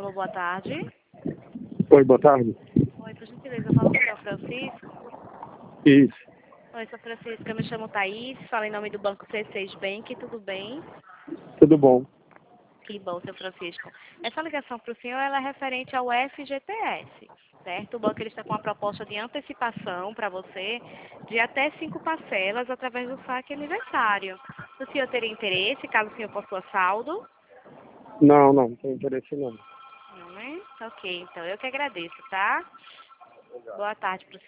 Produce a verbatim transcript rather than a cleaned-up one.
Alô, boa tarde. Oi, boa tarde. Oi, por gentileza, eu falo com o senhor Francisco. Isso, Oi, sou Francisco, eu me chamo Thaís, falo em nome do Banco C seis Bank, tudo bem? tudo bom. Que bom, seu Francisco. Essa ligação para o senhor ela é referente ao F G T S, certo? O banco ele está com uma proposta de antecipação para você de até cinco parcelas através do saque aniversário. O senhor teria interesse, caso o senhor possua saldo? Não, não, não tem interesse não. Não, né? Ok, então eu que agradeço, tá? Boa tarde para o senhor.